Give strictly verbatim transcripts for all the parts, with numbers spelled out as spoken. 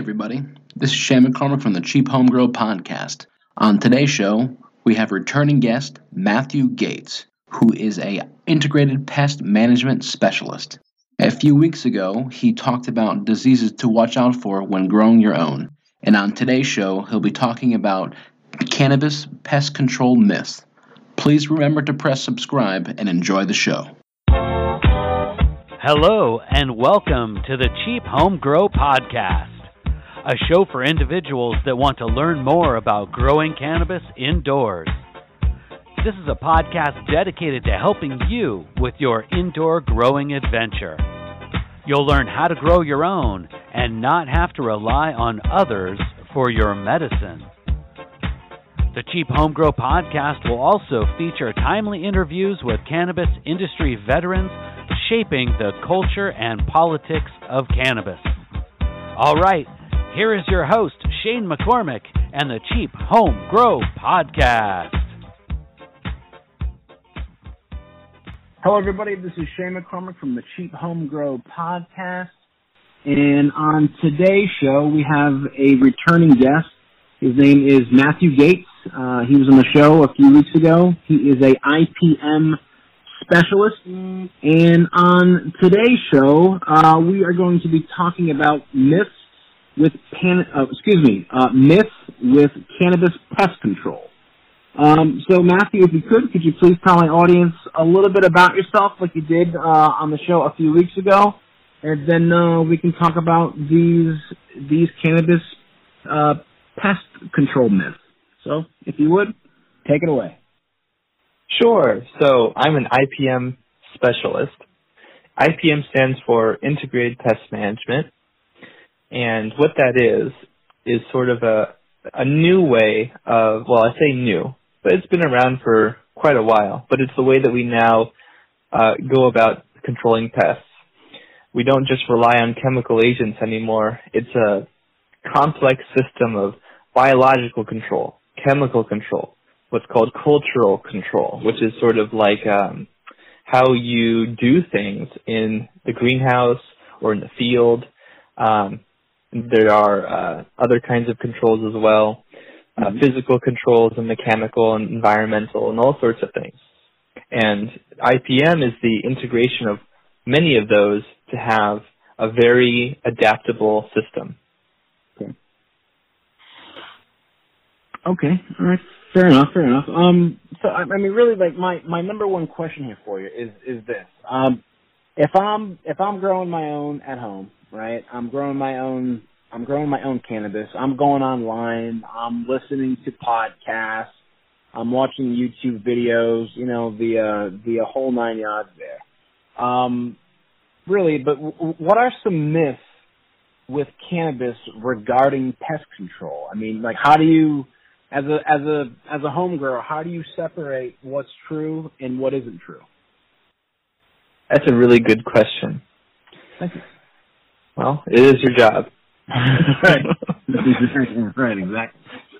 everybody. This is Shane McCormick from the Cheap Home Grow Podcast. On today's show, we have returning guest Matthew Gates, who is a integrated pest management specialist. A few weeks ago, he talked about diseases to watch out for when growing your own. And on today's show, he'll be talking about cannabis pest control myths. Please remember to press subscribe and enjoy the show. Hello and welcome to the Cheap Home Grow Podcast, a show for individuals that want to learn more about growing cannabis indoors. This is a podcast dedicated to helping you with your indoor growing adventure. You'll learn how to grow your own and not have to rely on others for your medicine. The Cheap Home Grow Podcast will also feature timely interviews with cannabis industry veterans shaping the culture and politics of cannabis. All right, here is your host, Shane McCormick, and the Cheap Home Grow Podcast. Hello, everybody. This is Shane McCormick from the Cheap Home Grow Podcast. And on today's show, we have a returning guest. His name is Matthew Gates. Uh, he was on the show a few weeks ago. He is a I P M specialist. And on today's show, uh, we are going to be talking about myths with pan- uh, excuse me, uh, myths with cannabis pest control. Um, so, Matthew, if you could, could you please tell my audience a little bit about yourself, like you did uh, on the show a few weeks ago, and then uh, we can talk about these these cannabis uh, pest control myths. So, if you would, take it away. Sure. So I'm an I P M specialist. I P M stands for Integrated Pest Management. And what that is, is sort of a, a new way of, well, I say new, but it's been around for quite a while. But it's the way that we now uh, go about controlling pests. We don't just rely on chemical agents anymore. It's a complex system of biological control, chemical control, what's called cultural control, which is sort of like um, how you do things in the greenhouse or in the field. Um, there are uh, other kinds of controls as well, uh, mm-hmm. physical controls and mechanical and environmental and all sorts of things. And I P M is the integration of many of those to have a very adaptable system. Okay. Okay. All right. Fair enough. Fair enough. Um. So I, I mean, really, like my, my number one question here for you is is this: um, if I'm if I'm growing my own at home, right? I'm growing my own. I'm growing my own cannabis. I'm going online. I'm listening to podcasts. I'm watching YouTube videos. You know, the uh, the whole nine yards there. Um. Really, but w- what are some myths with cannabis regarding pest control? I mean, like, how do you, as a as a as a home grower, how do you separate what's true and what isn't true? That's a really good question. Thank you. Well, it is your job. Right. Right. Exactly.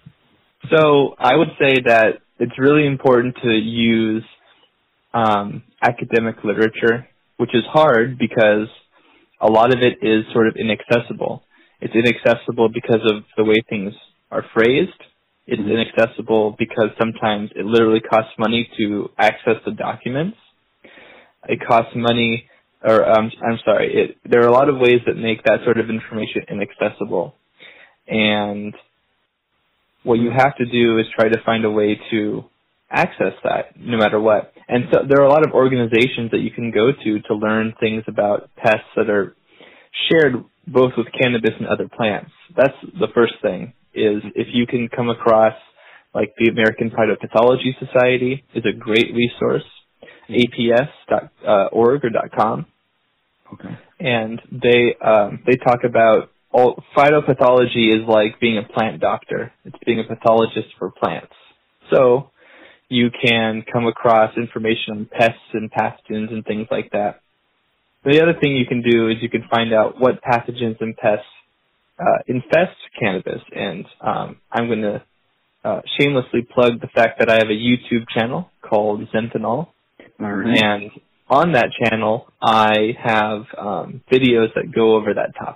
So I would say that it's really important to use um, academic literature, which is hard because a lot of it is sort of inaccessible. It's inaccessible because of the way things are phrased. It's mm-hmm. inaccessible because sometimes it literally costs money to access the documents. It costs money, or um, I'm sorry, it, there are a lot of ways that make that sort of information inaccessible. And what you have to do is try to find a way to access that no matter what. And so there are a lot of organizations that you can go to to learn things about pests that are shared both with cannabis and other plants. That's the first thing, is if you can come across, like the American Phytopathology Society is a great resource, A P S dot org or .com. Okay. And they um, they talk about, all phytopathology is like being a plant doctor. It's being a pathologist for plants. So you can come across information on pests and pathogens and things like that. The other thing you can do is you can find out what pathogens and pests uh, infest cannabis. And um, I'm going to uh, shamelessly plug the fact that I have a YouTube channel called Zenthanol. All right. And on that channel, I have um, videos that go over that topic.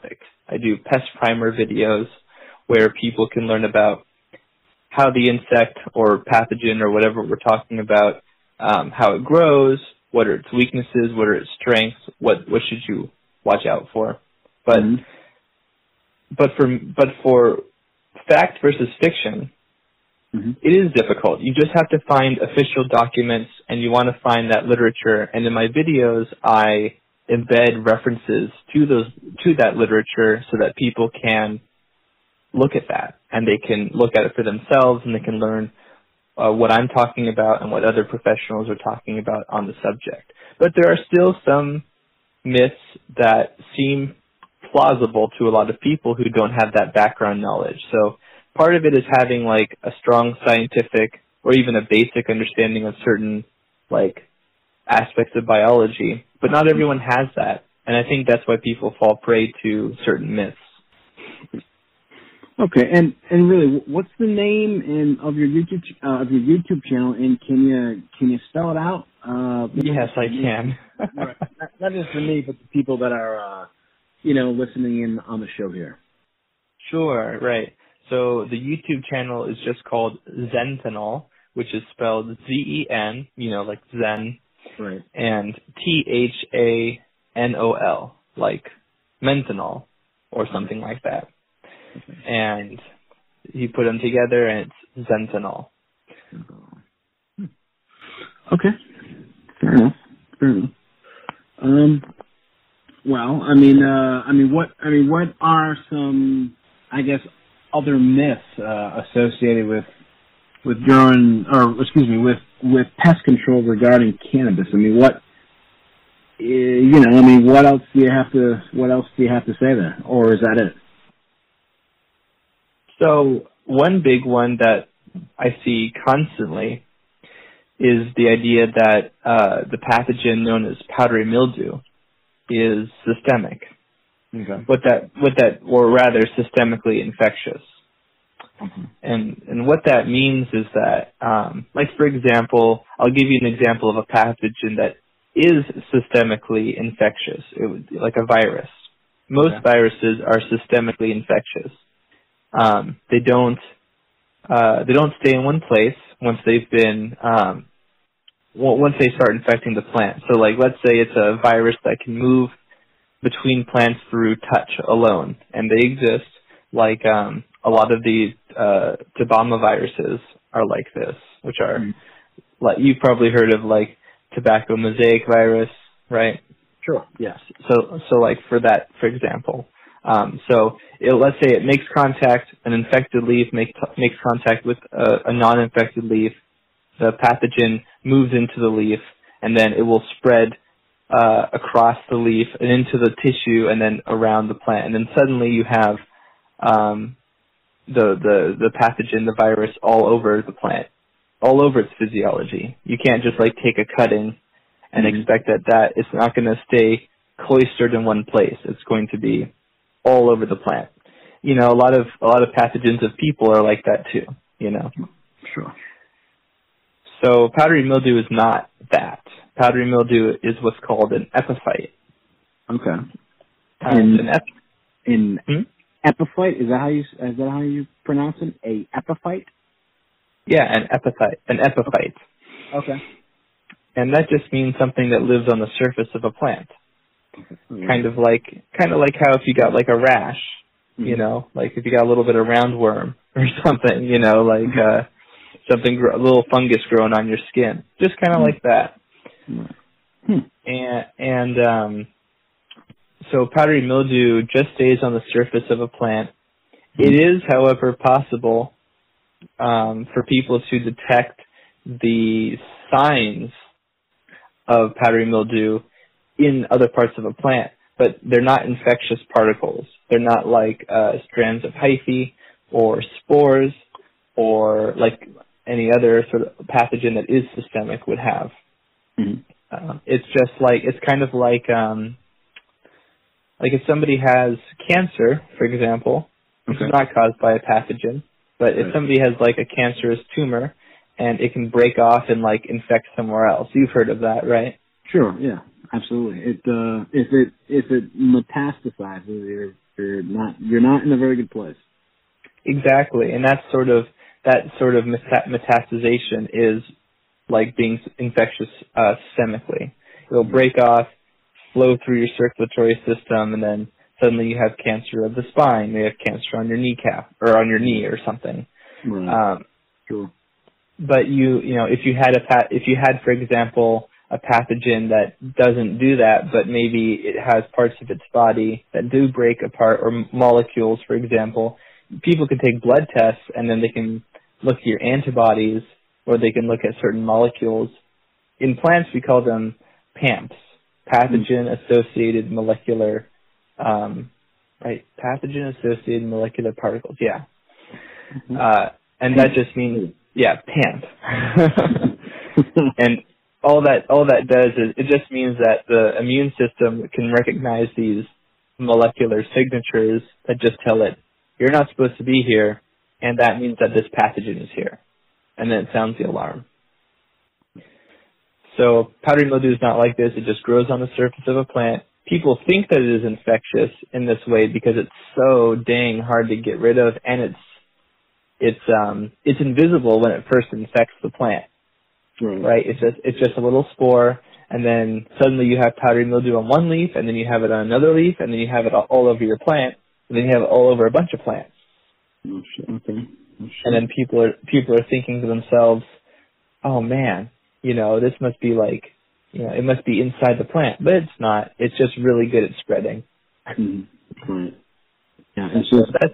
I do pest primer videos where people can learn about how the insect or pathogen or whatever we're talking about, um, how it grows, what are its weaknesses, what are its strengths, what what should you watch out for. But mm-hmm. but for but for fact versus fiction, mm-hmm. it is difficult. You just have to find official documents, and you want to find that literature. And in my videos, I embed references to those to that literature so that people can look at that, and they can look at it for themselves, and they can learn uh, what I'm talking about and what other professionals are talking about on the subject. But there are still some myths that seem plausible to a lot of people who don't have that background knowledge. So part of it is having like a strong scientific or even a basic understanding of certain like aspects of biology, but not everyone has that. And I think that's why people fall prey to certain myths. Okay, and, and really, what's the name in, of your YouTube uh, of your YouTube channel? And can you can you spell it out? Uh, yes, I can. Right. not, not just for me, but the people that are uh, you know listening in on the show here. Sure, right. So the YouTube channel is just called Zentanol, which is spelled Z E N, you know, like Zen, right, and T H A N O L, like menthol or something like that. Okay. And you put them together, and it's Zentanol. Okay, fair enough. Fair enough. Um, well, I mean, uh, I mean, what, I mean, what are some, I guess, other myths uh, associated with with growing, or excuse me, with with pest control regarding cannabis? I mean, what, you know, I mean, what else do you have to, what else do you have to say there, or is that it? So one big one that I see constantly is the idea that uh, the pathogen known as powdery mildew is systemic. Okay. What that, what that, or rather, systemically infectious. Mm-hmm. And and what that means is that, um, like for example, I'll give you an example of a pathogen that is systemically infectious. It would be like a virus. Most okay. viruses are systemically infectious. Um, they don't uh, they don't stay in one place once they've been um, once they start infecting the plant. So, like, let's say it's a virus that can move between plants through touch alone, and they exist. Like um, a lot of the uh, Tabama viruses are like this, which are mm. like you've probably heard of, like tobacco mosaic virus, right? Sure. Yes. So so like for that, for example. Um, so it, let's say it makes contact, an infected leaf make, makes contact with a, a non-infected leaf. The pathogen moves into the leaf, and then it will spread uh, across the leaf and into the tissue, and then around the plant. And then suddenly you have um, the the the pathogen, the virus, all over the plant, all over its physiology. You can't just like take a cutting and mm-hmm. expect that that it's not going to stay cloistered in one place. It's going to be all over the plant. You know, a lot of a lot of pathogens of people are like that too, you know. Sure. So powdery mildew is not that. Powdery mildew is what's called an epiphyte. Okay. Um, in an ep- in hmm? epiphyte, is that how you is that how you pronounce it? A epiphyte? Yeah, an epiphyte. An epiphyte. Okay. And that just means something that lives on the surface of a plant. Mm-hmm. Kind of like, kind of like how if you got like a rash, mm-hmm. you know, like if you got a little bit of roundworm or something, you know, like uh, something, a little fungus growing on your skin, just kind of mm-hmm. like that. Mm-hmm. And and um, so powdery mildew just stays on the surface of a plant. Mm-hmm. It is, however, possible um, for people to detect the signs of powdery mildew in other parts of a plant, but they're not infectious particles. They're not like uh, strands of hyphae or spores or like any other sort of pathogen that is systemic would have. Mm-hmm. Uh, it's just like, it's kind of like, um, like if somebody has cancer, for example, which okay. is not caused by a pathogen, but right. if somebody has like a cancerous tumor and it can break off and like infect somewhere else. You've heard of that, right? Sure, yeah. Absolutely. It uh, if it if it metastasizes or you're not you're not in a very good place. Exactly, and that's sort of that sort of meta- metastasization is like being infectious uh, systemically. It'll break off, flow through your circulatory system, and then suddenly you have cancer of the spine. You have cancer on your kneecap or on your knee or something. Right. Um, sure. But you, you know, if you had a pat, if you had, for example, a pathogen that doesn't do that, but maybe it has parts of its body that do break apart, or molecules, for example, people can take blood tests and then they can look at your antibodies, or they can look at certain molecules. In plants, we call them P A M Ps, pathogen-associated molecular, um, right? Pathogen-associated molecular particles. Yeah, mm-hmm. uh, and that just means yeah, P A M P. And all that all that does is it just means that the immune system can recognize these molecular signatures that just tell it you're not supposed to be here, and that means that this pathogen is here, and then it sounds the alarm. So powdery mildew is not like this. It just grows on the surface of a plant. People think that it is infectious in this way because it's so dang hard to get rid of, and it's it's um it's invisible when it first infects the plant. Right. Right? It's just it's just a little spore, and then suddenly you have powdery mildew on one leaf, and then you have it on another leaf, and then you have it all over your plant, and then you have it all over a bunch of plants. Oh, shit. Okay. Oh, shit. And then people are people are thinking to themselves, "Oh man, you know, this must be like, you know, it must be inside the plant," but it's not. It's just really good at spreading. Mm-hmm. Right. Yeah. And so that's.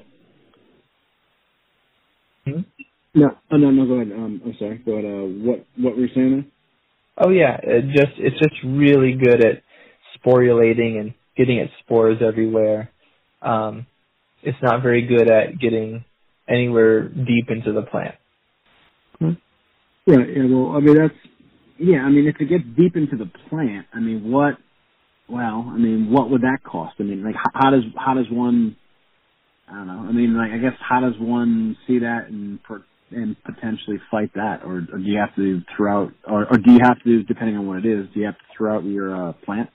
Hmm? No, oh, no, no. Go ahead. Um, I'm sorry. Go ahead. Uh, what what were you saying there? Oh yeah, it just it's just really good at sporulating and getting its spores everywhere. Um, it's not very good at getting anywhere deep into the plant. Hmm. Right. Yeah. Well, I mean that's yeah. I mean if it gets deep into the plant, I mean what? Well, I mean what would that cost? I mean like how, how does how does one? I don't know. I mean like I guess how does one see that and per, and potentially fight that, or, or do you have to throw out, or, or do you have to, depending on what it is, do you have to throw out your uh, plant?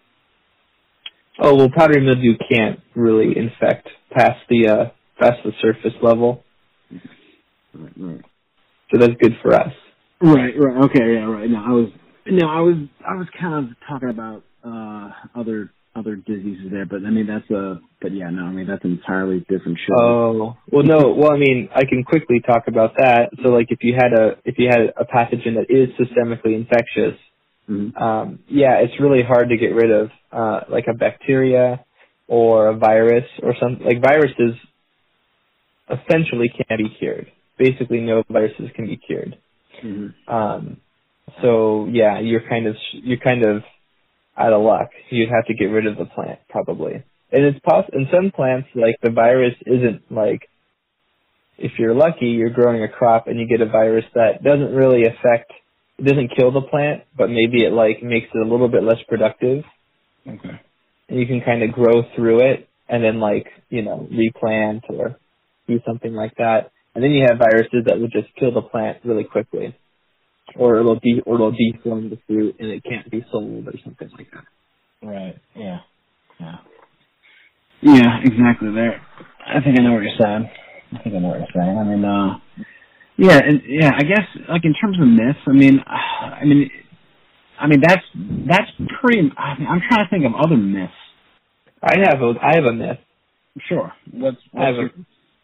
Oh well, powdery mildew can't really infect past the uh, past the surface level. Right, right. So that's good for us. Right, right. Okay, yeah, right. No, I was, no, I was, I was kind of talking about uh, other other diseases there, but I mean that's a, but yeah, no, I mean that's an entirely different show. Oh, well, no, well, I mean, I can quickly talk about that. So, like, if you had a if you had a pathogen that is systemically infectious, mm-hmm. um, yeah, it's really hard to get rid of, uh, like a bacteria or a virus or something. Like viruses, essentially can't be cured. Basically, no viruses can be cured. Mm-hmm. Um, so yeah, you're kind of you're kind of out of luck. You'd have to get rid of the plant probably. And it's poss- in some plants, like the virus isn't like, if you're lucky, you're growing a crop and you get a virus that doesn't really affect, it doesn't kill the plant, but maybe it like makes it a little bit less productive. Okay. And you can kind of grow through it and then like, you know, replant or do something like that. And then you have viruses that will just kill the plant really quickly. Or it'll de or it'll deform the fruit and it can't be sold or something like that. Right. Yeah. Yeah. Yeah. Exactly. There. I think I know what you're saying. I think I know what you're saying. I mean, uh, yeah, and yeah. I guess like in terms of myths, I mean, I mean, I mean that's that's pretty. I mean, I'm trying to think of other myths. I have a I have a myth. Sure. What's, what's I have your... a,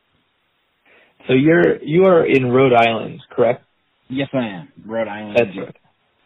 so you're you are in Rhode Island, correct? Yes, I am. Rhode Island. That's right.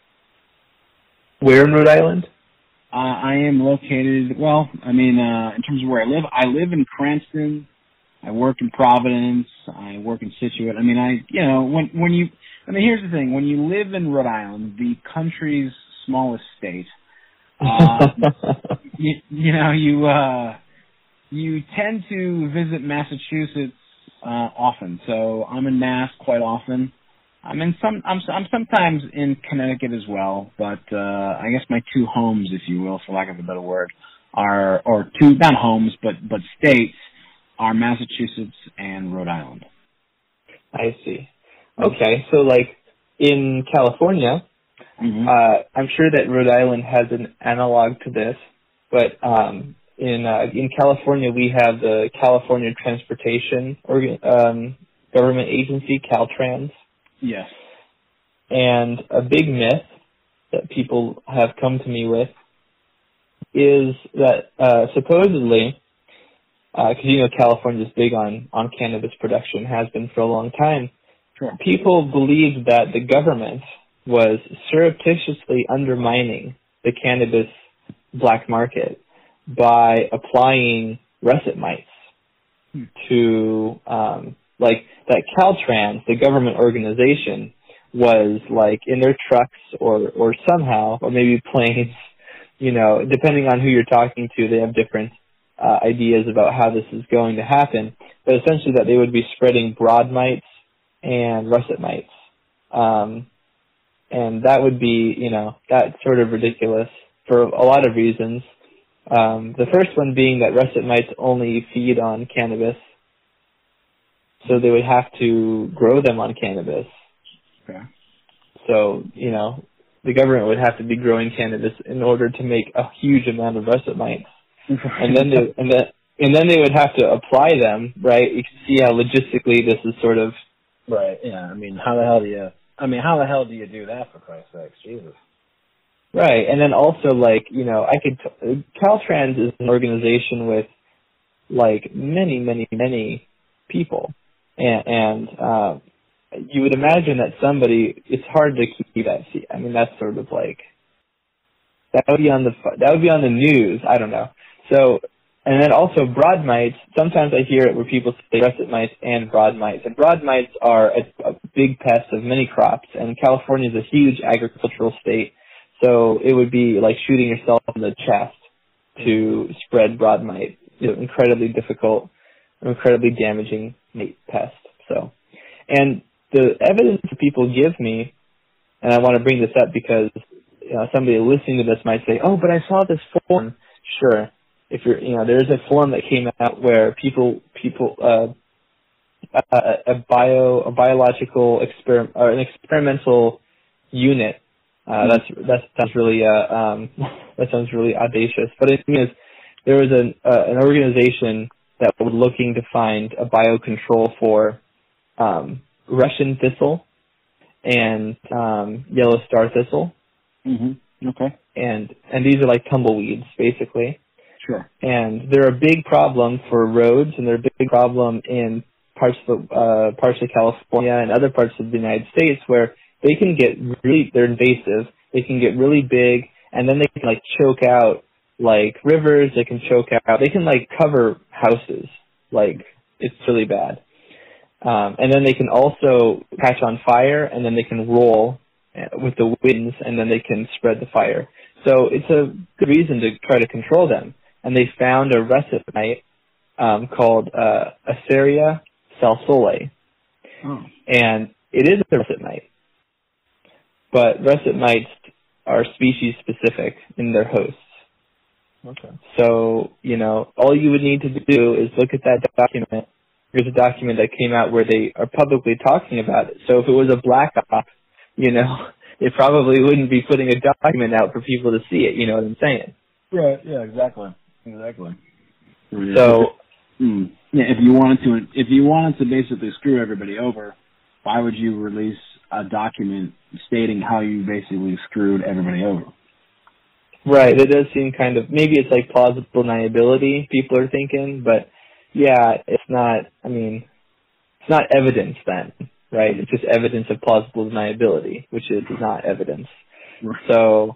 Where in Rhode Island? Uh, I am located, well, I mean, uh, in terms of where I live, I live in Cranston. I work in Providence. I work in Scituate. I mean, I, you know, when, when you, I mean, here's the thing. When you live in Rhode Island, the country's smallest state, uh, you, you know, you, uh, you tend to visit Massachusetts, uh, often. So I'm in Mass quite often. I'm in some. I'm. I'm sometimes in Connecticut as well, but uh, I guess my two homes, if you will, for lack of a better word, are or two not homes, but but states are Massachusetts and Rhode Island. I see. Okay, so like in California, mm-hmm. uh, I'm sure that Rhode Island has an analog to this, but um, in uh, in California, we have the California Transportation Organ- um, Government Agency, Caltrans. Yes. And a big myth that people have come to me with is that uh, supposedly, because uh, you know California is big on, on cannabis production, has been for a long time, sure. People believe that the government was surreptitiously undermining the cannabis black market by applying russet mites hmm. to, um, like, that Caltrans, the government organization, was, like, in their trucks or, or somehow, or maybe planes, you know, depending on who you're talking to, they have different uh, ideas about how this is going to happen, but essentially that they would be spreading broad mites and russet mites. Um, and that would be, you know, that's sort of ridiculous for a lot of reasons. Um, the first one being that russet mites only feed on cannabis, so they would have to grow them on cannabis. Okay. So, you know, the government would have to be growing cannabis in order to make a huge amount of russet mites. and then they, and then and then they would have to apply them, right? You can see how logistically this is sort of right. Yeah, I mean, how the hell do you? I mean, how the hell do you do that, for Christ's sakes? Jesus. Right, and then also, like, you know, I could t- Caltrans is an organization with like many, many, many people, and, and uh, you would imagine that somebody. It's hard to keep that. I mean, that's sort of like that would be on the that would be on the news. I don't know. So, and then also broad mites. Sometimes I hear it where people say russet mites and broad mites. And broad mites are a, a big pest of many crops. And California is a huge agricultural state, so it would be like shooting yourself in the chest to spread broad mite. It's an incredibly difficult, incredibly damaging mate pest. So, and the evidence that people give me, and I want to bring this up because you know, somebody listening to this might say, "Oh, but I saw this form." Sure. If you're, you know, there's a form that came out where people, people, uh, a, a bio, a biological experiment, or an experimental unit. Uh, that's that sounds really, uh, um, that sounds really audacious. But it means there was an uh, an organization that was looking to find a biocontrol for um, Russian thistle and um, yellow star thistle. Mm-hmm. Okay. And and these are like tumbleweeds, basically. Sure. And they're a big problem for roads, and they're a big problem in parts of uh, parts of California and other parts of the United States where they can get really, they're invasive. They can get really big, and then they can like choke out like rivers. They can choke out. They can like cover houses. Like it's really bad. Um, and then they can also catch on fire, and then they can roll with the winds, and then they can spread the fire. So it's a good reason to try to control them. And they found a russet mite um, called uh, Asaria salsole. Oh. And it is a russet mite. But russet mites are species specific in their hosts. Okay. So, you know, all you would need to do is look at that document. There's a document that came out where they are publicly talking about it. So if it was a black op, you know, they probably wouldn't be putting a document out for people to see it. You know what I'm saying? Right. Yeah. Exactly. Exactly. So, mm, yeah, if you wanted to, if you wanted to basically screw everybody over, why would you release a document stating how you basically screwed everybody over? Right. It does seem kind of, maybe it's like plausible deniability, people are thinking, but yeah, it's not, I mean, it's not evidence then, right? It's just evidence of plausible deniability, which is not evidence. So,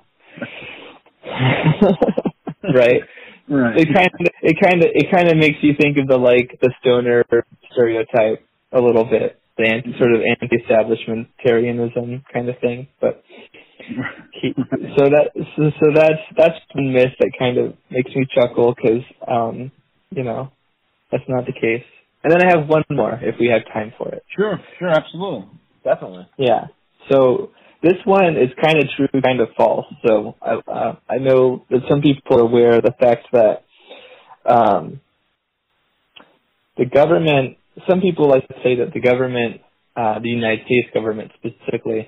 right? Right. It kind of, it kind of, it kind of makes you think of the, like, the stoner stereotype a little bit, the anti, sort of anti-establishmentarianism kind of thing, but he, so that, so, so that's, that's one myth that kind of makes me chuckle because, um, you know, that's not the case. And then I have one more if we have time for it. Sure, sure, absolutely. Definitely. Yeah. So this one is kind of true, kind of false. So I, uh, I know that some people are aware of the fact that um, the government, some people like to say that the government, uh, the United States government specifically,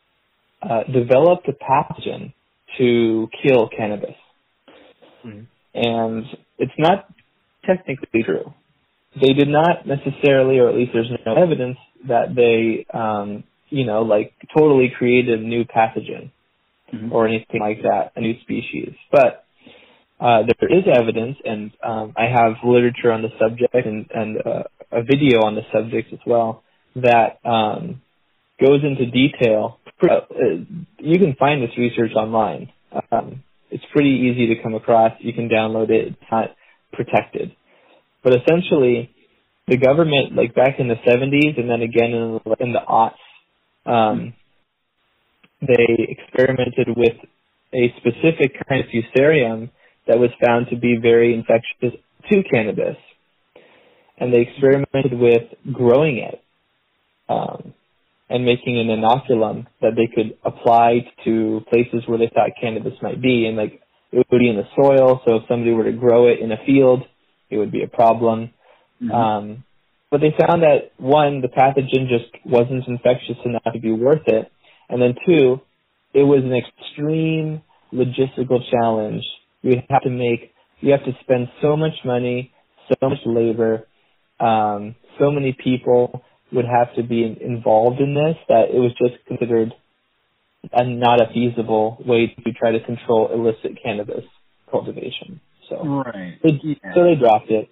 uh, developed a pathogen to kill cannabis. Mm-hmm. and it's not technically true. They did not necessarily, or at least there's no evidence that they, um, you know, like totally created a new pathogen mm-hmm. or anything like that, a new species. But uh, there is evidence, and um, I have literature on the subject and, and uh, a video on the subject as well that um, goes into detail. You can find this research online. Um, it's pretty easy to come across. You can download it. It's not protected. But essentially, the government, like back in the seventies and then again in the, in the aughts, um, they experimented with a specific kind of fusarium that was found to be very infectious to cannabis. And they experimented with growing it um, and making an inoculum that they could apply to places where they thought cannabis might be. And like it would be in the soil, so if somebody were to grow it in a field, it would be a problem. Mm-hmm. Um, but they found that, one, the pathogen just wasn't infectious enough to be worth it. And then, two, it was an extreme logistical challenge. You have to make, you have to spend so much money, so much labor, um, so many people would have to be involved in this that it was just considered a, not a feasible way to try to control illicit cannabis cultivation. So, right. they, yeah. so they dropped it.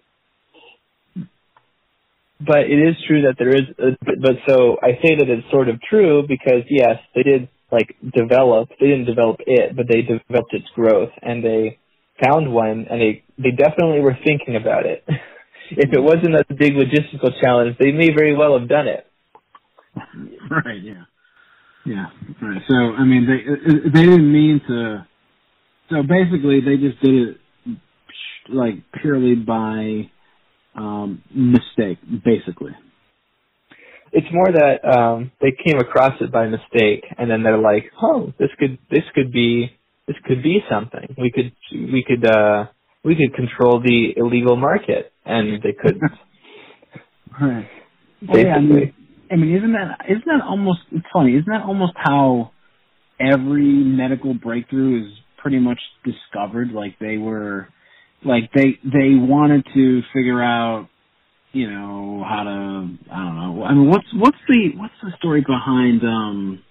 But it is true that there is, a, but so I say that it's sort of true because yes, they did like develop, they didn't develop it, but they developed its growth and they found one and they, they definitely were thinking about it. If it wasn't a big logistical challenge, they may very well have done it. Right, yeah. Yeah, right. So, I mean, they, they didn't mean to, so basically they just did it like purely by um, mistake, basically. It's more that um, they came across it by mistake, and then they're like, "Oh, this could this could be this could be something. We could we could uh, we could control the illegal market," and they couldn't. Right. Well, yeah, I mean, I mean, isn't that isn't that almost? It's funny. Isn't that almost how every medical breakthrough is pretty much discovered? Like they were. Like they they wanted to figure out, you know, how to I don't know. I mean, what's what's the what's the story behind um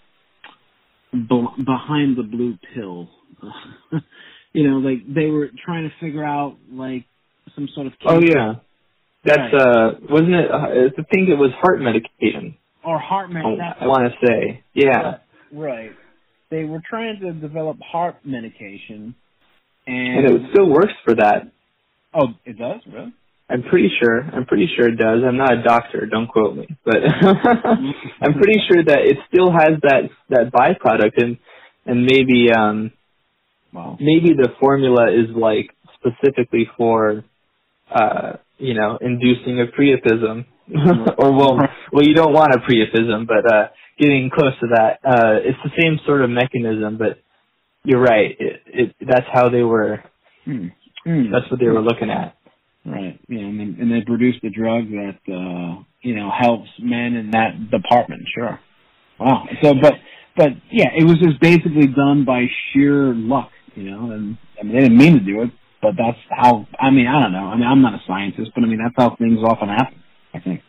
be, behind the blue pill? You know, like they were trying to figure out like some sort of. Oh yeah, that's right. uh wasn't it? Uh, I think it was heart medication. Or heart medication. I, I want to say, yeah. Right. They were trying to develop heart medication. And, and it still works for that. Oh, it does? Really? I'm pretty sure. I'm pretty sure it does. I'm not a doctor. Don't quote me. But I'm pretty sure that it still has that that byproduct, and and maybe um, wow. maybe the formula is like specifically for uh, you know, inducing a priapism, or well, well, you don't want a priapism, but uh, getting close to that. Uh, it's the same sort of mechanism, but. You're right. It, it, that's how they were. Mm. Mm. That's what they were looking at. Right. Yeah, and, they, and they produced a drug that uh, you know helps men in that department. Sure. Wow. So, but but yeah, it was just basically done by sheer luck. You know, and I mean they didn't mean to do it, but that's how. I mean, I don't know. I mean, I'm not a scientist, but I mean that's how things often happen. I think.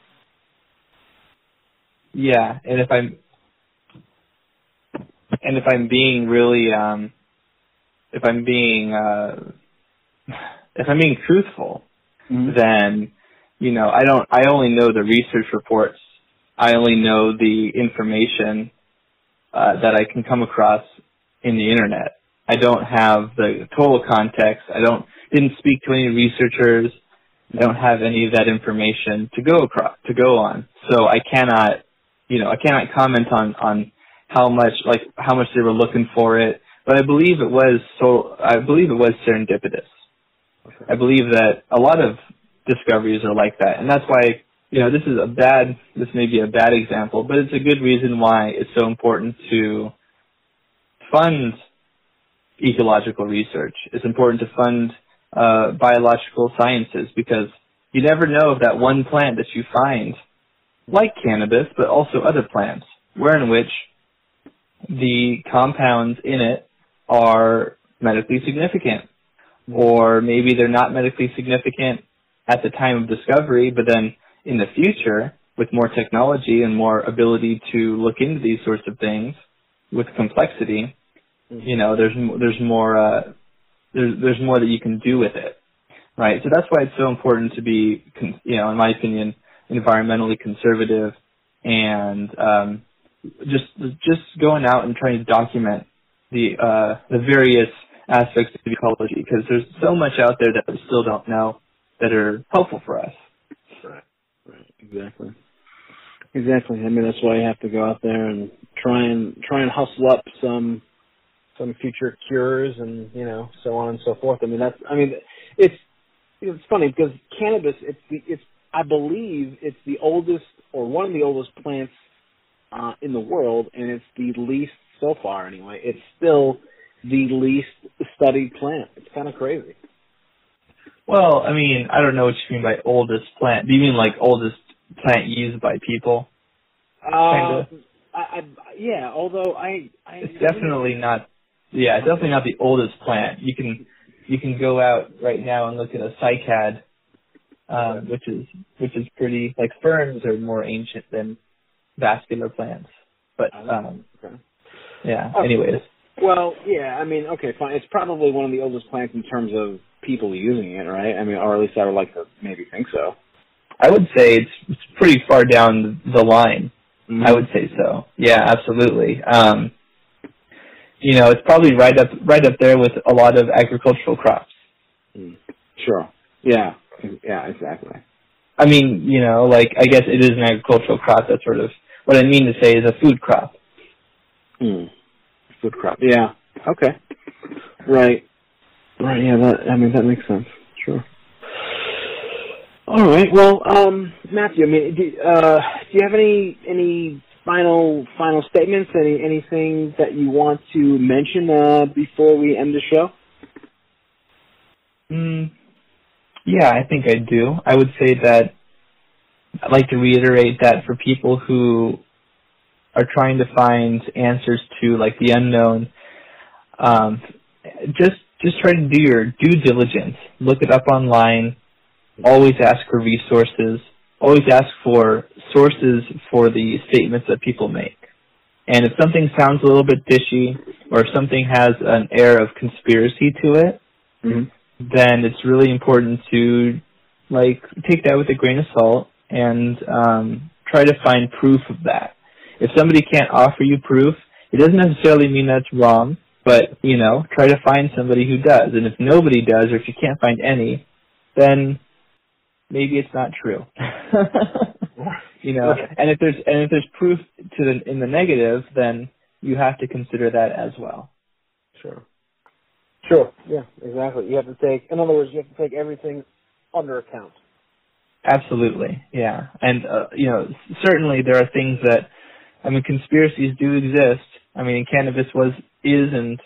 Yeah, and if I'm. And if I'm being really, um, if I'm being, uh, if I'm being truthful, mm-hmm. then, you know, I don't, I only know the research reports. I only know the information, uh, that I can come across in the internet. I don't have the total context. I don't, didn't speak to any researchers. I don't have any of that information to go across, to go on. So I cannot, you know, I cannot comment on, on, how much, like, how much they were looking for it. But I believe it was so, I believe it was serendipitous. Okay. I believe that a lot of discoveries are like that. And that's why, you know, this is a bad, this may be a bad example, but it's a good reason why it's so important to fund ecological research. It's important to fund uh, biological sciences because you never know if that one plant that you find, like cannabis, but also other plants, wherein which the compounds in it are medically significant. or maybe they're not medically significant at the time of discovery, but then in the future, with more technology and more ability to look into these sorts of things with complexity, you know, there's there's more uh, there's there's more that you can do with it, right? So that's why it's so important to be, you know, in my opinion, environmentally conservative and um, just just going out and trying to document the uh, the various aspects of ecology, because there's so much out there that we still don't know that are helpful for us. Right, right, exactly. Exactly. I mean, that's why you have to go out there and try and try and hustle up some some future cures and, you know, so on and so forth. I mean, that's I mean, it's it's funny because cannabis, it's the it's I believe it's the oldest or one of the oldest plants uh, in the world, and it's the least so far anyway. It's still the least studied plant. It's kind of crazy. Well, I mean, I don't know what you mean by oldest plant. Do you mean like oldest plant used by people? Uh, I, I, yeah, although I, I it's definitely not. Yeah, it's definitely not the oldest plant. You can you can go out right now and look at a cycad, um, which is which is pretty like ferns are more ancient than vascular plants. But um, okay. yeah. Okay. Anyways. Well, yeah. I mean, okay, fine. It's probably one of the oldest plants in terms of people using it, right? I mean, or at least I would like to maybe think so. I would say it's, it's pretty far down the line. Mm-hmm. I would say so. Yeah, absolutely. Um, you know, it's probably right up right up there with a lot of agricultural crops. Mm. Sure. Yeah. Yeah. Exactly. I mean, you know, like I guess it is an agricultural crop. That's sort of what I mean to say is a food crop. Mm. Food crop. Yeah. Okay. Right. Right. Yeah. That. I mean, that makes sense. Sure. All right. Well, um, Matthew, I mean, do, uh, do you have any any final final statements? Any anything that you want to mention uh, before we end the show? Mm, yeah, I think I do. I would say that I'd like to reiterate that for people who are trying to find answers to like the unknown, um, just just try to do your due diligence. Look it up online. Always ask for resources. Always ask for sources for the statements that people make. And if something sounds a little bit fishy or if something has an air of conspiracy to it, mm-hmm. then it's really important to like take that with a grain of salt and um, try to find proof of that. If somebody can't offer you proof, it doesn't necessarily mean that's wrong, but, you know, try to find somebody who does. And if nobody does, or if you can't find any, then maybe it's not true. You know, and if there's and if there's proof to the in the negative, then you have to consider that as well. Sure. Sure. Yeah, exactly. You have to take, in other words, you have to take everything under account. Absolutely. Yeah. And uh, you know, certainly there are things that, I mean, conspiracies do exist. I mean, cannabis was is and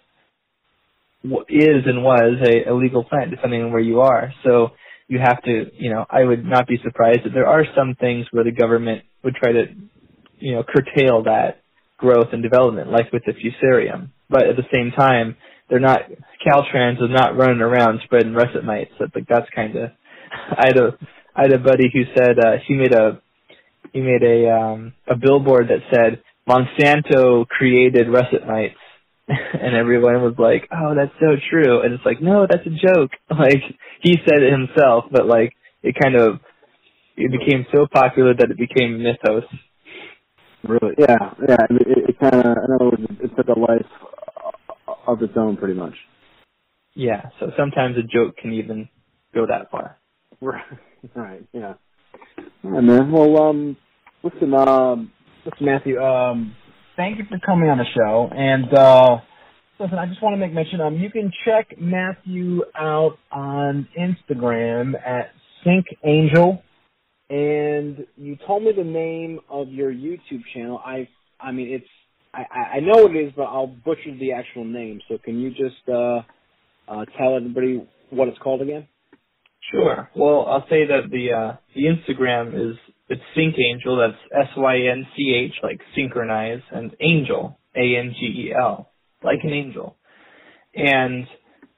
is and was a, a legal plant, depending on where you are. So you have to, you know, I would not be surprised that there are some things where the government would try to, you know, curtail that growth and development, like with the fusarium. But at the same time, they're not, Caltrans is not running around spreading russet mites. So, like, that's kind of, I had a, I had a buddy who said, uh, he made a, he made a, um, a billboard that said, Monsanto created russet mites. And everyone was like, oh, that's so true. And it's like, no, that's a joke. Like, he said it himself, but, like, it kind of, it became so popular that it became mythos. Really? Yeah, yeah. It, it kind of, in other words, it took a life of its own, pretty much. Yeah, so sometimes a joke can even go that far. Right, right, yeah. All right, man. Well, um, listen, um, listen, Matthew, um, thank you for coming on the show. And, uh, listen, I just want to make mention, um, you can check Matthew out on Instagram at Sync Angel. And you told me the name of your YouTube channel. I, I mean, it's, I, I know what it is, but I'll butcher the actual name. So can you just, uh, uh, tell everybody what it's called again? Sure. Well, I'll say that the, uh, the Instagram is, it's Sync Angel. That's S Y N C H, like synchronize, and Angel, A N G E L, like an angel. And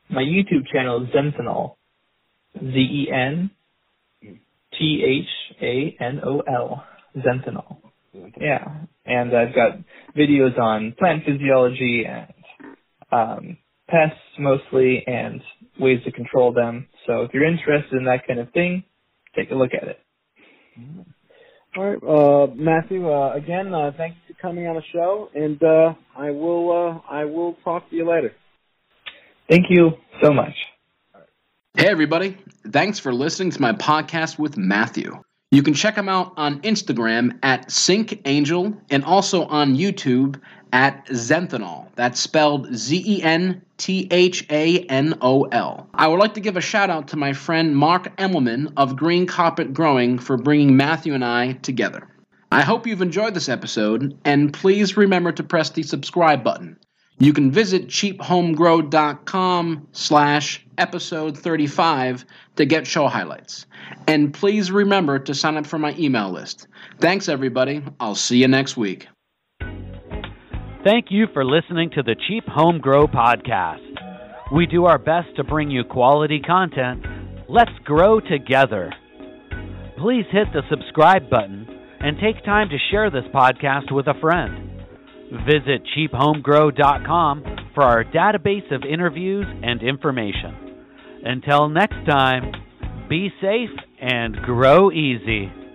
my YouTube channel is Zenthanol, Z E N T H A N O L, Zenthanol. Yeah, and I've got videos on plant physiology and um, pests mostly and ways to control them. So if you're interested in that kind of thing, take a look at it. All right, uh, Matthew. Uh, again, uh, thank you for coming on the show, and uh, I will uh, I will talk to you later. Thank you so much. Hey, everybody. Thanks for listening to my podcast with Matthew. You can check him out on Instagram at SyncAngel and also on YouTube at Zenthanol. That's spelled Z E N T H A N O L. I would like to give a shout out to my friend Mark Emmelman of Green Carpet Growing for bringing Matthew and I together. I hope you've enjoyed this episode, and please remember to press the subscribe button. You can visit cheaphomegrow.com slash episode 35 to get show highlights. And please remember to sign up for my email list. Thanks, everybody. I'll see you next week. Thank you for listening to the Cheap Home Grow podcast. We do our best to bring you quality content. Let's grow together. Please hit the subscribe button and take time to share this podcast with a friend. Visit cheap home grow dot com for our database of interviews and information. Until next time, be safe and grow easy.